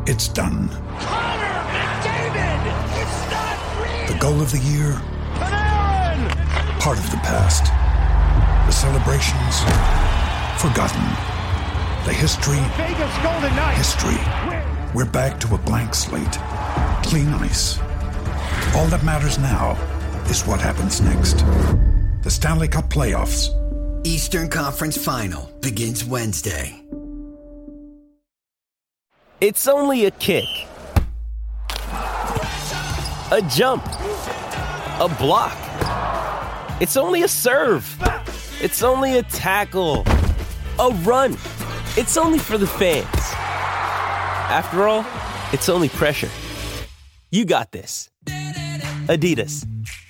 It's done. Connor McDavid! It's not real! The goal of the year? Panarin! Part of the past. The celebrations? Forgotten. The history? Vegas Golden Knights! History. We're back to a blank slate. Clean ice. All that matters now is what happens next. The Stanley Cup Playoffs. Eastern Conference Final begins Wednesday. It's only a kick, a jump, a block. It's only a serve. It's only a tackle, a run. It's only for the fans. After all, it's only pressure. You got this. Adidas.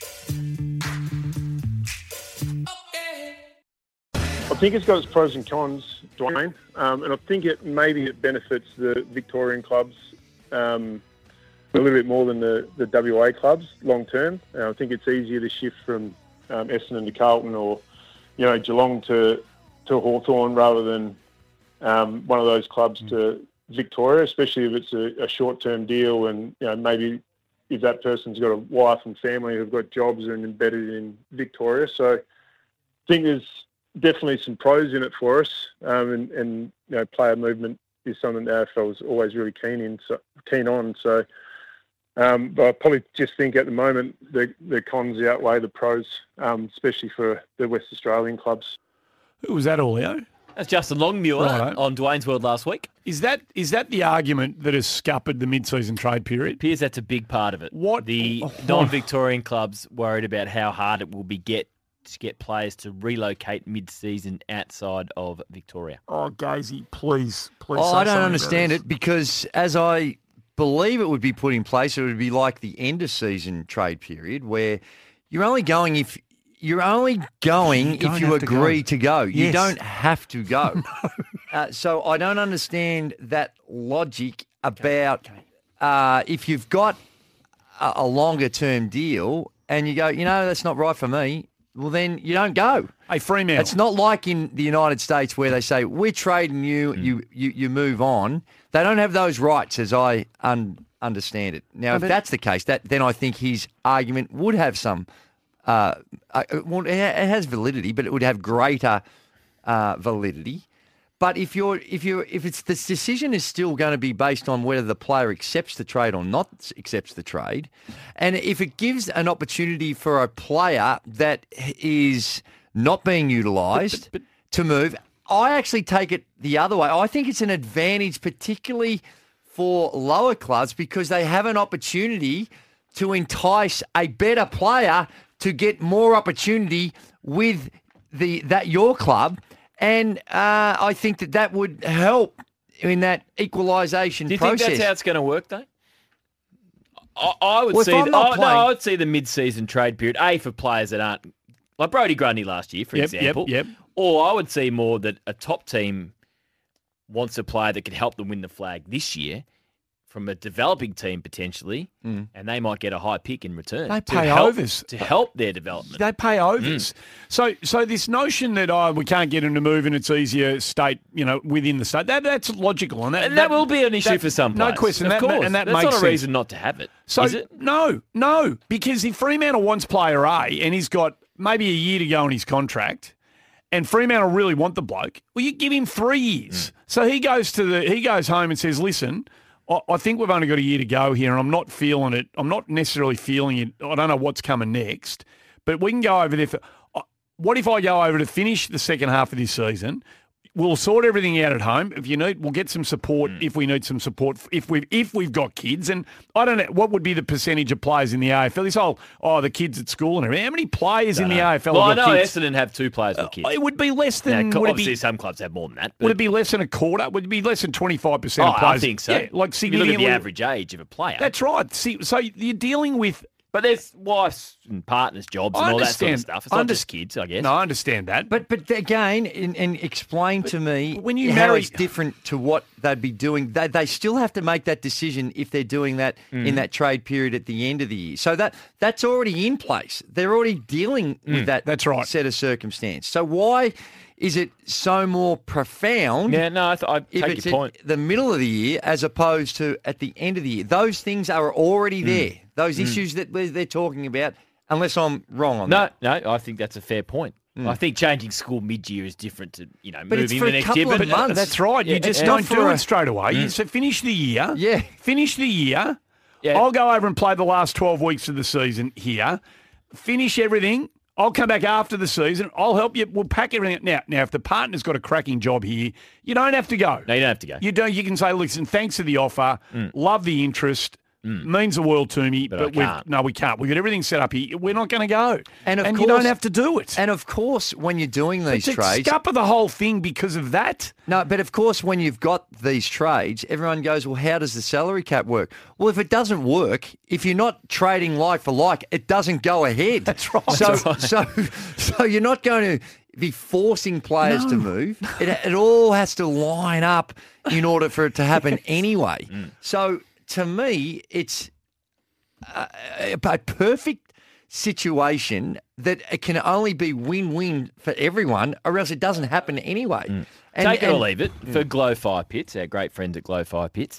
I think it's got its pros and cons, Dwayne, and I think it benefits the Victorian clubs a little bit more than the WA clubs long term. I think it's easier to shift from Essendon to Carlton or Geelong to Hawthorn rather than one of those clubs to Victoria, especially if it's a short-term deal and maybe if that person's got a wife and family who've got jobs and embedded in Victoria. So I think there's definitely some pros in it for us, and player movement is something the AFL is always really keen on. So, but I probably just think at the moment the cons outweigh the pros, especially for the West Australian clubs. Who was that, Olio? That's Justin Longmuir on Dwayne's World last week. Is that the argument that has scuppered the mid-season trade period? Appears that's a big part of it. The non-Victorian clubs worried about how hard it will be to get players to relocate mid-season outside of Victoria. Oh, Gazy, please. I don't understand it because as I believe it would be put in place, it would be like the end-of-season trade period where you're only going if you agree to go. Yes. You don't have to go. So I don't understand that logic about if you've got a longer-term deal and you go, that's not right for me, well, then you don't go. Hey, Fremantle. It's not like in the United States where they say, we're trading you, you move on. They don't have those rights as I understand it. Now, if that's the case, then I think his argument would have some it has validity, but it would have greater validity. But if the decision is still going to be based on whether the player accepts the trade or not accepts the trade, and if it gives an opportunity for a player that is not being utilised to move, I actually take it the other way. I think it's an advantage, particularly for lower clubs, because they have an opportunity to entice a better player to get more opportunity with your club. And I think that would help in that equalisation process. Do you think that's how it's going to work, though? I would see the mid-season trade period, for players that aren't, like Brodie Grundy last year, for example. Yep. Or I would see more that a top team wants a player that could help them win the flag this year from a developing team potentially, and they might get a high pick in return. They pay overs to help their development. They pay overs. So this notion that we can't get them to move and it's easier state, within the state, that's logical, and that will be an issue for some players. No question, of course. And that that's makes not a sense. reason not to have it. So is it? No, because if Fremantle wants player A and he's got maybe a year to go on his contract, and Fremantle really want the bloke, well, you give him 3 years. So he goes home and says, listen, I think we've only got a year to go here, and I'm not feeling it. I'm not necessarily feeling it. I don't know what's coming next, but we can go over there. What if I go over to finish the second half of this season? We'll sort everything out at home. If you need, we'll get some support if we need some support. If we've got kids, and I don't know what would be the percentage of players in the AFL. This whole the kids at school and everything. How many players in the AFL? Well, I have know got kids? Essendon have 2 players with kids. It would be less than. Now, obviously, some clubs have more than that. Would it be less than a quarter? Would it be less than 25% of players? I think so. Yeah, like you look at the average age of a player. That's right. So you're dealing with. But there's wives and partners' jobs and all that sort of stuff. It's not just kids, I guess. No, I understand that. But again, and explain to me when you how marry, it's different to what they'd be doing. They still have to make that decision if they're doing that in that trade period at the end of the year. So that's already in place. They're already dealing with that that's right. set of circumstance. So why is it so more profound? Yeah, no, I if take it's your point. at the middle of the year as opposed to at the end of the year? Those things are already there. Those issues that they're talking about, unless I'm wrong on that. No, I think that's a fair point. I think changing school mid-year is different to, But it's moving for the a next couple year. of But months. That's right. You Yeah, just yeah. don't Not for do a- it straight away. So finish the year. Yeah. Finish the year. Yeah. I'll go over and play the last 12 weeks of the season here. Finish everything. I'll come back after the season. I'll help you. We'll pack everything. Now, if the partner's got a cracking job here, you don't have to go. No, you don't have to go. You don't. You can say, listen, thanks for the offer. Love the interest. Means the world to me. But I can't. we can't. We've got everything set up here. We're not going to go. And of you course- don't have to do it. And of course, when you're doing these It's trades, scupper the whole thing because of that. no, but of course, when you've got these trades, everyone goes, well, how does the salary cap work? Well, if it doesn't work, if you're not trading like for like, it doesn't go ahead. That's right. So you're not going to be forcing players to move. It all has to line up in order for it to happen anyway. So to me, it's a perfect situation that it can only be win-win for everyone, or else it doesn't happen anyway. Take it or leave it. For Glow Fire Pits, our great friends at Glow Fire Pits,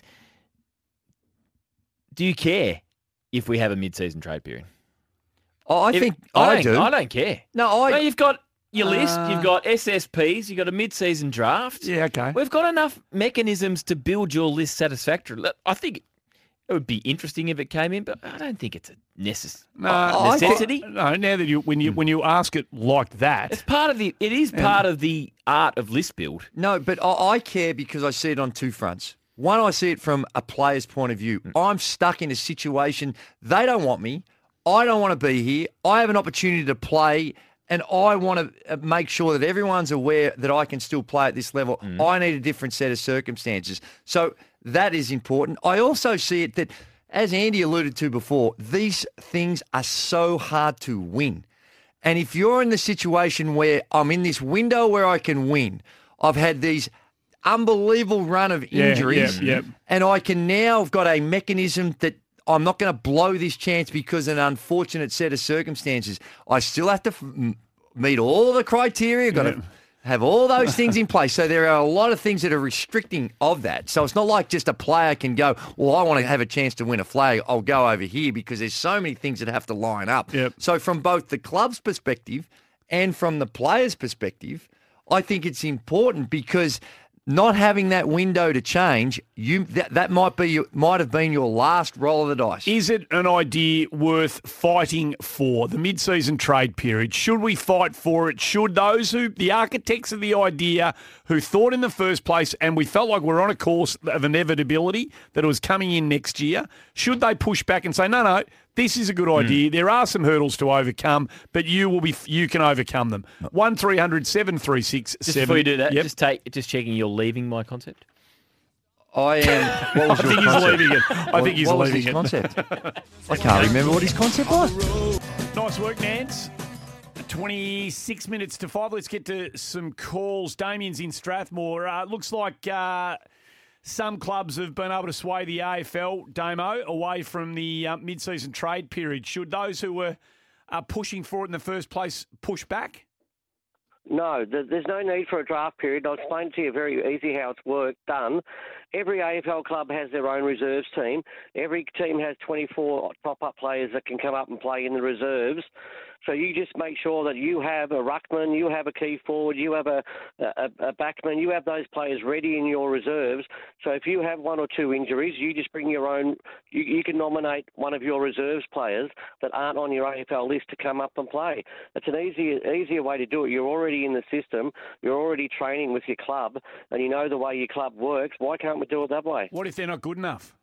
do you care if we have a mid-season trade period? I If- think I do. I don't care. No, You've got your list. You've got SSPs. You've got a mid-season draft. Yeah, okay. We've got enough mechanisms to build your list satisfactorily. I think it would be interesting if it came in, but I don't think it's a necessity. No, now that when you ask it like that, It's part of the. It is part of the art of list build. No, but I care because I see it on two fronts. One, I see it from a player's point of view. I'm stuck in a situation. They don't want me. I don't want to be here. I have an opportunity to play, and I want to make sure that everyone's aware that I can still play at this level. I need a different set of circumstances. So that is important. I also see it that, as Andy alluded to before, these things are so hard to win. And if you're in the situation where I'm in this window where I can win, I've had these unbelievable run of injuries, and I can now have got a mechanism that I'm not going to blow this chance because of an unfortunate set of circumstances. I still have to meet all the criteria, got to have all those things in place. So there are a lot of things that are restricting of that. So it's not like just a player can go, well, I want to have a chance to win a flag. I'll go over here, because there's so many things that have to line up. Yep. So from both the club's perspective and from the player's perspective, I think it's important, because not having that window to change, that might have been your last roll of the dice. is it an idea worth fighting for, the mid-season trade period? Should we fight for it? Should the architects of the idea, who thought in the first place, and we felt like we're on a course of inevitability that it was coming in next year, should they push back and say, no, this is a good idea. There are some hurdles to overcome, but you can overcome them. 1300 736 Just before you do that, Yep. just checking you're leaving my concept. I am. What was I your think he's concept? leaving it. I think he's what was leaving his it. concept? I can't remember what his concept was. Nice work, Nance. 26 minutes to 5. Let's get to some calls. Damien's in Strathmore. Looks like some clubs have been able to sway the AFL, Damo, away from the mid-season trade period. Should those who were pushing for it in the first place push back? No, there's no need for a draft period. I'll explain to you very easy how it's done. Every AFL club has their own reserves team. Every team has 24 top-up players that can come up and play in the reserves. So you just make sure that you have a ruckman, you have a key forward, you have a backman, you have those players ready in your reserves. So if you have one or two injuries, you just bring your own. You can nominate one of your reserves players that aren't on your AFL list to come up and play. It's an easier way to do it. You're already in the system. You're already training with your club, and you know the way your club works. Why can't we do it that way? What if they're not good enough?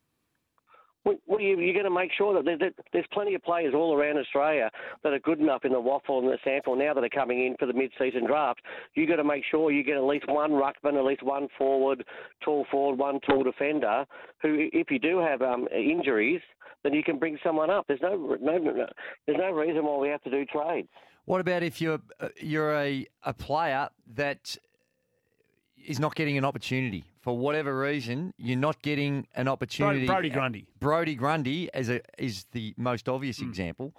Well, you're going to make sure that there's plenty of players all around Australia that are good enough in the waffle and the sample now that are coming in for the mid-season draft. You've got to make sure you get at least one ruckman, at least one forward, one tall defender, who, if you do have injuries, then you can bring someone up. There's no reason why we have to do trades. What about if you're a player that is not getting an opportunity? For whatever reason, you're not getting an opportunity. Brodie Grundy. Brodie Grundy is the most obvious example.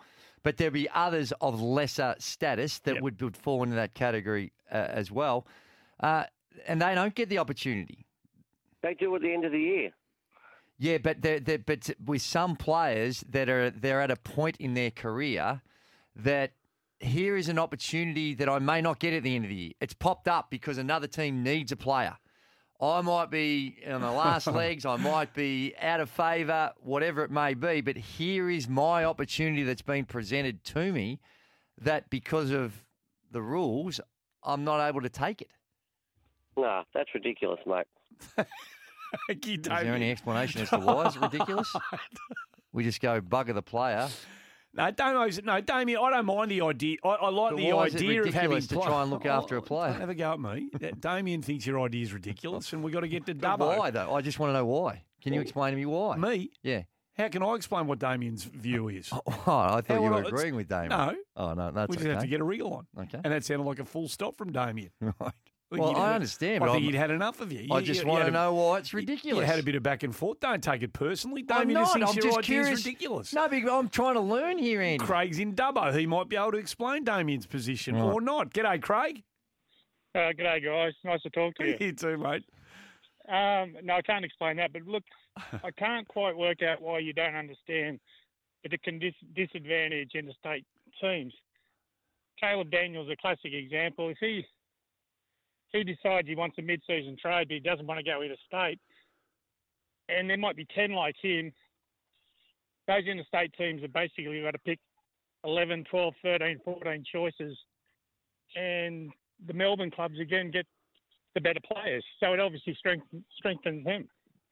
But there'll be others of lesser status that would fall into that category as well. And they don't get the opportunity. They do at the end of the year. Yeah, but but with some players they're at a point in their career that here is an opportunity that I may not get at the end of the year. It's popped up because another team needs a player. I might be on the last legs, I might be out of favour, whatever it may be, but here is my opportunity that's been presented to me that because of the rules, I'm not able to take it. No, that's ridiculous, mate. Is there any explanation as to why it's ridiculous? We just go bugger the player. No, Damien, I don't mind the idea. I like the idea of having to try and look after a player. Don't have a go at me. Damien thinks your idea is ridiculous, and we've got to get to Dubbo. Why though? I just want to know why. Can you explain to me why? Me? Yeah. How can I explain what Damien's view is? Oh, I thought you were agreeing with Damien. No. Oh no, that's we just have to get a wriggle on. Okay. And that sounded like a full stop from Damien. Right. Well, I understand, I but think he'd had enough of you. I just want to know why it's ridiculous. You had a bit of back and forth. Don't take it personally. I'm Damien not. thinks I'm your just idea curious. is ridiculous. No, because I'm trying to learn here, Andy. Craig's in Dubbo. He might be able to explain Damien's position or not. G'day, Craig. G'day, guys. Nice to talk to you. You too, mate. No, I can't explain that, but look, I can't quite work out why you don't understand that it can disadvantage interstate teams. Caleb Daniels is a classic example. If he decides he wants a mid-season trade, but he doesn't want to go interstate, and there might be 10 like him, those interstate teams have basically got to pick 11, 12, 13, 14 choices, and the Melbourne clubs, again, get the better players. So it obviously strengthens them.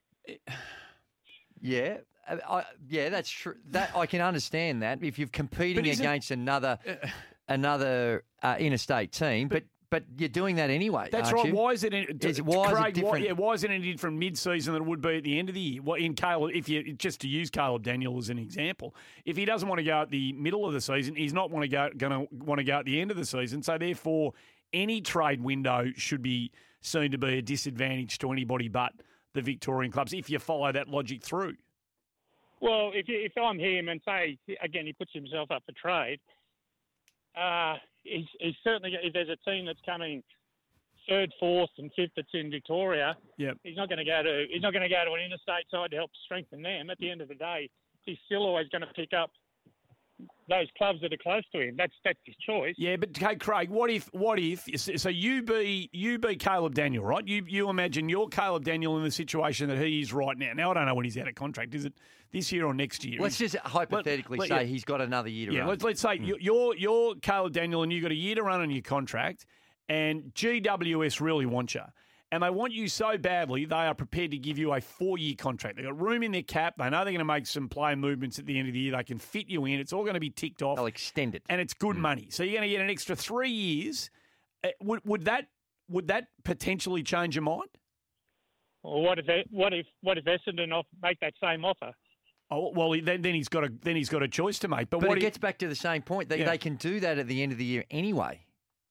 Yeah, that's true. That I can understand that if you're competing against another interstate team, but you're doing that anyway. That's aren't right. you? Why is it? Why is it any different mid-season than it would be at the end of the year? Well, in Caleb, just to use Caleb Daniel as an example, if he doesn't want to go at the middle of the season, he's not going to want to go at the end of the season. So therefore, any trade window should be seen to be a disadvantage to anybody but the Victorian clubs if you follow that logic through. Well, if I'm him and say, again, he puts himself up for trade, he's certainly, if there's a team that's coming third, fourth, and fifth that's in Victoria, he's not going to go to an interstate side to help strengthen them. At the end of the day, he's still always going to pick up those clubs that are close to him. That's his choice. Yeah, but hey, Craig, what if? So you be Caleb Daniel, right? You imagine you're Caleb Daniel in the situation that he is right now. Now I don't know when he's out of contract. Is it this year or next year? Let's just hypothetically say he's got another year to run. Let's say you're Caleb Daniel and you've got a year to run on your contract, and GWS really want you. And they want you so badly, they are prepared to give you a 4-year contract. They've got room in their cap. They know they're going to make some player movements at the end of the year. They can fit you in. It's all going to be ticked off. They'll extend it. And it's good money. So you're going to get an extra 3 years. Would that potentially change your mind? Well, what if Essendon make that same offer? Oh well, then he's got a choice to make. But it gets back to the same point. They can do that at the end of the year anyway.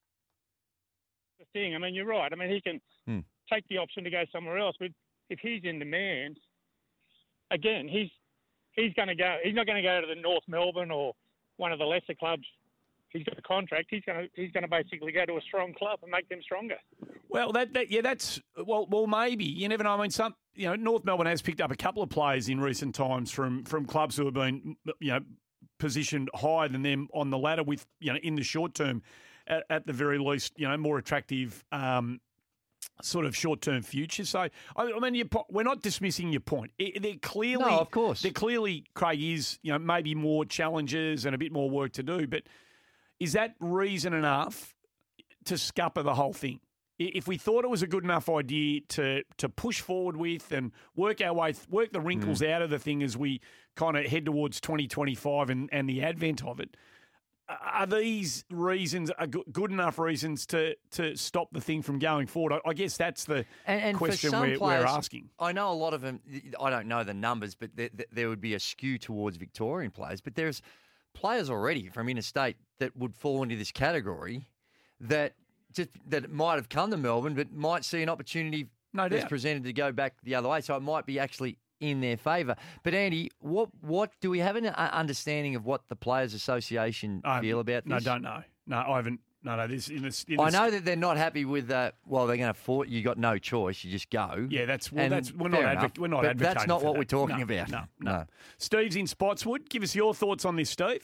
The thing, I mean, you're right. I mean, he can take the option to go somewhere else, but if he's in demand, again, he's going to go. He's not going to go to the North Melbourne or one of the lesser clubs. He's got a contract. He's going to basically go to a strong club and make them stronger. Well, that's maybe you never know. I mean, North Melbourne has picked up a couple of players in recent times from clubs who have been positioned higher than them on the ladder with in the short term, at the very least, more attractive. Sort of short-term future. So, I mean, we're not dismissing your point. They're clearly, no, of course. They're clearly, Craig, is maybe more challenges and a bit more work to do. But is that reason enough to scupper the whole thing? If we thought it was a good enough idea to push forward with and work the wrinkles out of the thing as we kind of head towards 2025 and the advent of it. Are these reasons good enough reasons to stop the thing from going forward? I guess that's the question we're asking. I know a lot of them. I don't know the numbers, but there would be a skew towards Victorian players. But there's players already from interstate that would fall into this category that might have come to Melbourne, but might see an opportunity that's presented to go back the other way. So it might be actually in their favour. But Andy, what do we have an understanding of what the Players Association feel about this? No, don't know. No, I haven't. No. I know that they're not happy with they're going to force. You got no choice. You just go. Yeah, we're not advocating. But that's not what we're talking about. No. Steve's in Spotswood. Give us your thoughts on this, Steve.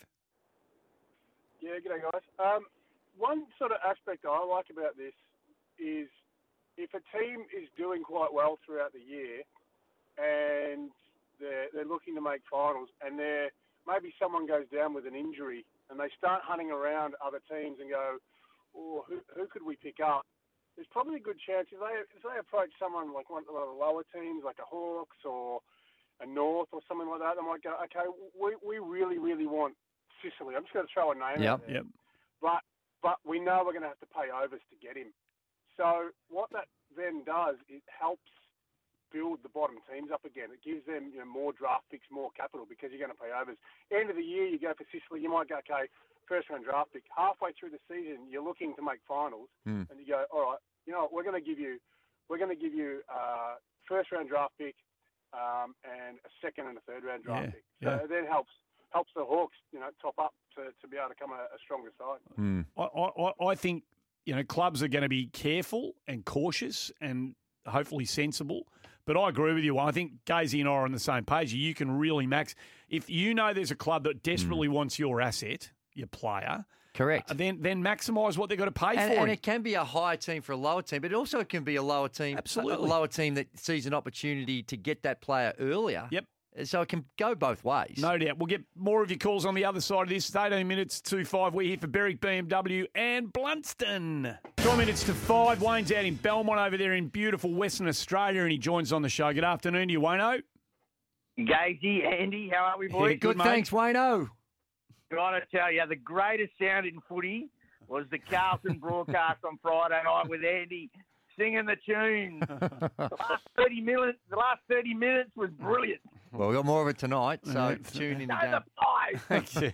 Yeah, g'day guys. One sort of aspect I like about this is if a team is doing quite well throughout the year and they're looking to make finals, and maybe someone goes down with an injury, and they start hunting around other teams and go, oh, who could we pick up? There's probably a good chance if they approach someone like one of the lower teams, like a Hawks or a North or something like that, they might go, okay, we really, really want Sicily. I'm just going to throw a name out there. Yep. But we know we're going to have to pay overs to get him. So what that then does, it helps build the bottom teams up again. It gives them more draft picks, more capital, because you're going to pay overs. End of the year, you go for Sicily, you might go, okay, first round draft pick. Halfway through the season, you're looking to make finals, and you go, all right, you know what, we're going to give you first round draft pick and a second and a third round draft pick. So it then helps the Hawks, top up to be able to come a stronger side. I think clubs are going to be careful and cautious and hopefully sensible. But I agree with you. I think Gazy and I are on the same page. You can really max. If you know there's a club that desperately wants your asset, your player, correct, then maximise what they've got to pay for. And it can be a higher team for a lower team, but also it can be a lower team, absolutely, a lower team that sees an opportunity to get that player earlier. Yep. So it can go both ways. No doubt. We'll get more of your calls on the other side of this. 18 minutes to 5. We're here for Berwick BMW and Blunston. 12 minutes to 5. Wayne's out in Belmont over there in beautiful Western Australia, and he joins on the show. Good afternoon to you, Wayno. Gazy, Andy, how are we, boys? Yeah, good, thanks, Wayno. Got to tell you, the greatest sound in footy was the Carlton broadcast on Friday night with Andy singing the tune. The last 30 minutes was brilliant. Well, we got more of it tonight, so tune in again. I think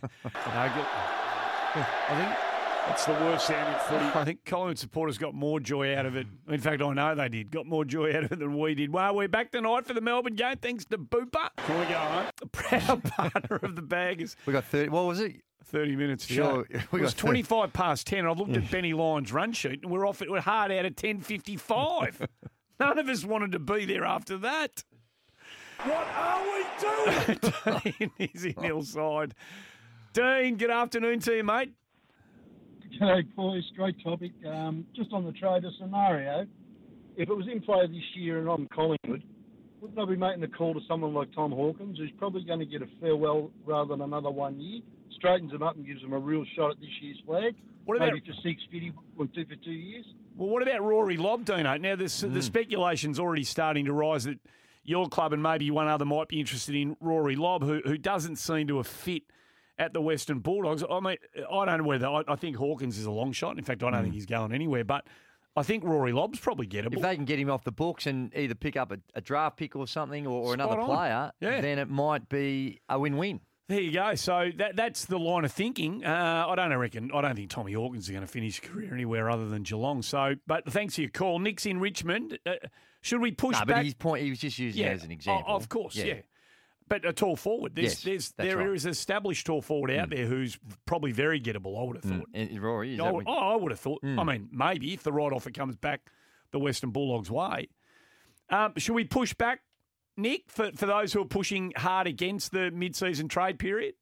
that's the worst sound in footy. I think Collingwood supporters got more joy out of it. In fact, I know they did. Got more joy out of it than we did. Well, we're back tonight for the Melbourne game, thanks to Booper. Can we go home? A proud partner of the Baggers. We got 30. What was it? 30 minutes to sure. go. It was 25 past 10. I looked at Benny Lyons' run sheet, and we're hard out at 10:55. None of us wanted to be there after that. What are we doing? Dean is in Hillside. Dean, good afternoon to you, mate. G'day, boys. Great topic. Just on the trader scenario, if it was in play this year and I'm Collingwood, wouldn't I be making the call to someone like Tom Hawkins, who's probably going to get a farewell rather than another 1 year? Straightens them up and gives them a real shot at this year's flag. What about, maybe for 650, we'll do for 2 years. Well, what about Rory Lobb, Dino? Now, the speculation's already starting to rise that your club and maybe one other might be interested in Rory Lobb, who doesn't seem to have fit at the Western Bulldogs. I mean, I don't know whether I think Hawkins is a long shot. In fact, I don't think he's going anywhere, but I think Rory Lobb's probably gettable. If they can get him off the books and either pick up a draft pick or something or another player, then it might be a win-win. There you go. So that's the line of thinking. I don't think Tommy Hawkins is going to finish his career anywhere other than Geelong. So, but thanks for your call. Nick's in Richmond. Should we push back? But his point, he was just using it as an example. Of course, yeah. But a tall forward. There is an established tall forward out there who's probably very gettable, I would have thought. And Rory, I would have thought. I mean, maybe if the right offer comes back the Western Bulldogs' way. Should we push back, Nick, for those who are pushing hard against the mid-season trade period?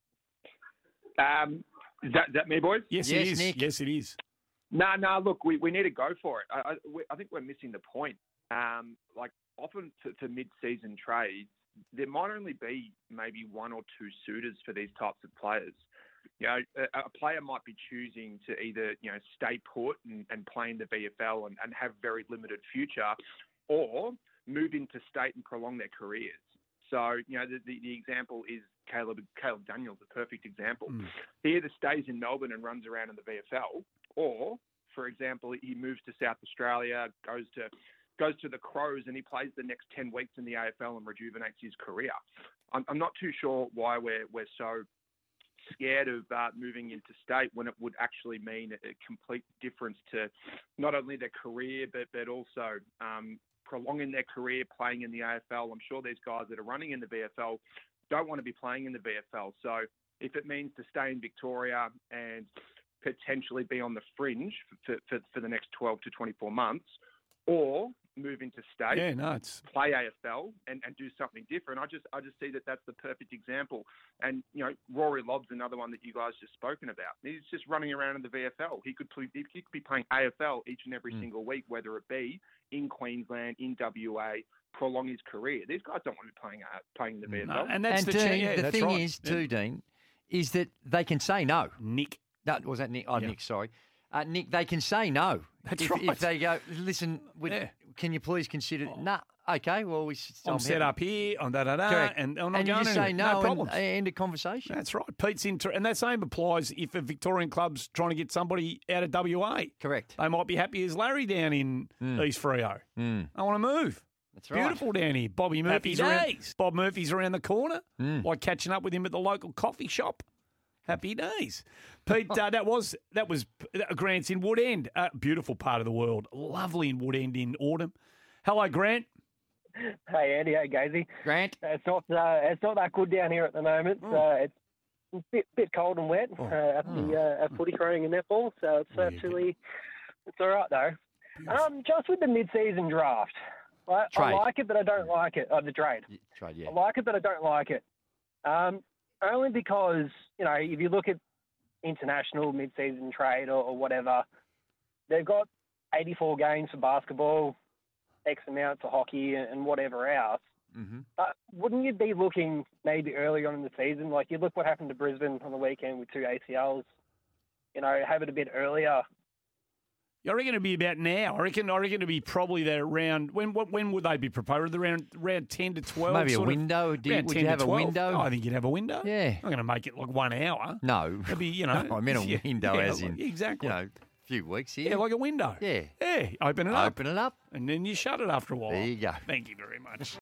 Is that me, boys? Yes, it is. Nick. Yes, it is. No, look, we need to go for it. I think we're missing the point. Often to mid-season trades, there might only be maybe one or two suitors for these types of players. You know, a player might be choosing to either, stay put and play in the VFL and have very limited future, or move into state and prolong their careers. So, the example is Caleb Daniels, a perfect example. He either stays in Melbourne and runs around in the VFL, or, for example, he moves to South Australia, goes to the Crows, and he plays the next 10 weeks in the AFL and rejuvenates his career. I'm not too sure why we're so scared of moving into state when it would actually mean a complete difference to not only their career but also prolonging their career playing in the AFL. I'm sure these guys that are running in the VFL don't want to be playing in the VFL. So if it means to stay in Victoria and potentially be on the fringe for the next 12 to 24 months, or move into state, play AFL and do something different. I just see that that's the perfect example. And Rory Lobb's another one that you guys just spoken about. He's just running around in the VFL. He could be playing AFL each and every single week, whether it be in Queensland, in WA, prolong his career. These guys don't want to be playing in the VFL. No, and that's the thing is, Dean, is that they can say no. Nick. No, was that Nick? Oh, yeah. Nick, sorry. Nick, they can say no. That's right. If they go, listen, can you please consider... No, okay, well, I'm set up here, on da-da-da, correct. and I'm and not you going just say anywhere. no, problems. and end of conversation. That's right. Pete's and that same applies if a Victorian club's trying to get somebody out of WA. Correct. They might be happy as Larry down in East Freo. I want to move. That's right. Beautiful down here. Bob Murphy's around the corner, like catching up with him at the local coffee shop. Happy days. Pete, that was Grant's in Woodend. Beautiful part of the world. Lovely in Woodend in autumn. Hello, Grant. Hey, Andy. Hey, Gazy. Grant. It's not that good down here at the moment. It's a bit cold and wet at footy training and netball, so it's it's all right, though. Just with the mid-season draft, I like it, but I don't like it. The trade. Trade, yeah. I like it, but I don't like it. Only because, if you look at international mid-season trade or whatever, they've got 84 games for basketball, X amount for hockey and whatever else. Mm-hmm. But wouldn't you be looking maybe early on in the season? Like, you look what happened to Brisbane on the weekend with 2 ACLs, have it a bit earlier. I reckon it'd be about now. I reckon it'd be probably there around when would they be proposed? Around 10 to 12. Maybe a window. Would you have a window? Oh, I think you'd have a window. Yeah. I'm going to make it like 1 hour. No. It'd be, No, I meant a window as in exactly. a few weeks here. Yeah, like a window. Yeah. Yeah. Open it up. Open it up. And then you shut it after a while. There you go. Thank you very much.